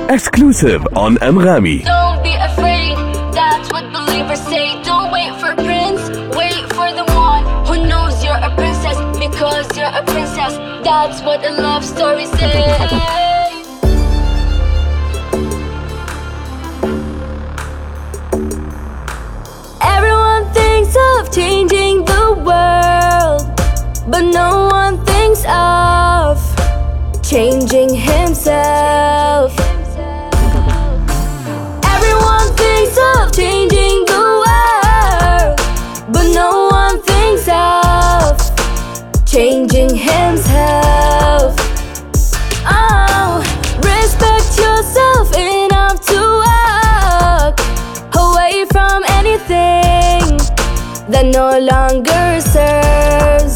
Exclusive on Anghami. Don't be afraid, that's what believers say. Don't wait for prince, wait for the one who knows you're a princess. Because you're a princess, that's what a love story says. Everyone thinks of changing the world, but no one thinks of changing himself. Everyone thinks of changing the world, but no one thinks of changing himself. Oh, respect yourself enough to walk away from anything that no longer serves.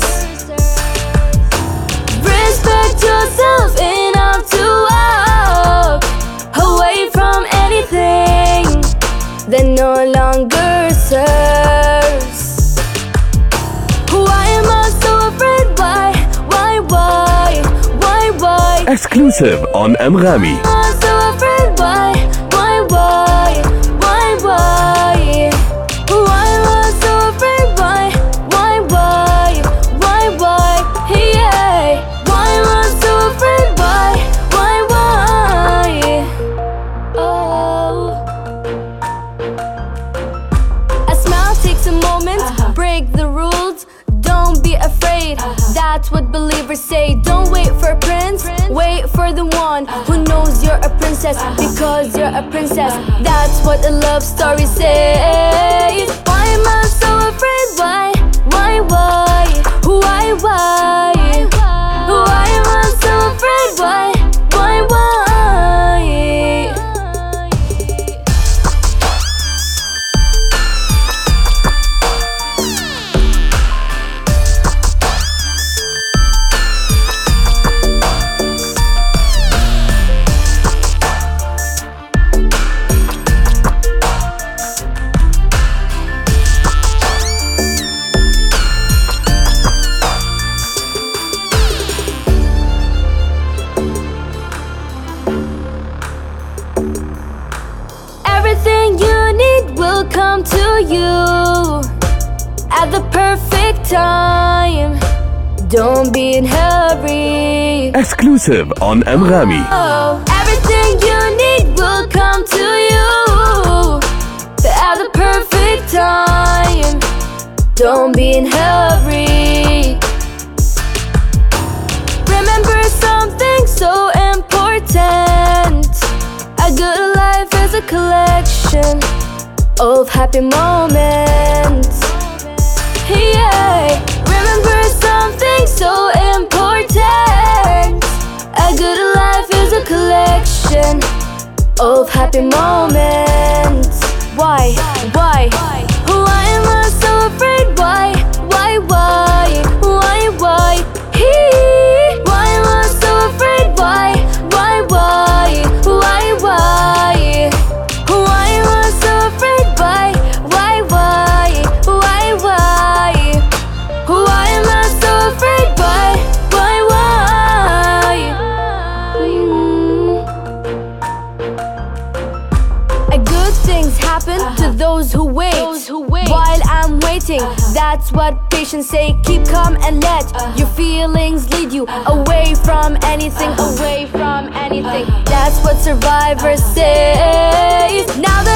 Respect yourself enough to walk away from anything that no longer serves. Why am I so afraid? Why? Exclusive on Anghami. Am I so afraid? Why? Why am I so afraid? Why? Yeah. Why am I so afraid? Why? Oh. A smile takes a moment, break the rules. Don't be afraid, that's what believers say. Don't wait for a prince, wait for the one who knows you're a princess. Because you're a princess, that's what a love story says. Why am I so afraid? Why? Why am I so afraid? Why? Everything you need will come to you at the perfect time. Don't be in hurry. Exclusive on Anghami. Oh, everything you need will come to you at the perfect time. Don't be in hurry. Remember something so important. A good life is a collection of happy moments. Yeah, remember something so important. A good life is a collection of happy moments. Why? Why am I so afraid? Why? Why am I so afraid? Why am I so afraid? Why am I so afraid? Good things happen to those who wait. While I'm waiting, that's what patience say. Keep calm and let your feelings lead you away from anything. That's what survivors say. Now that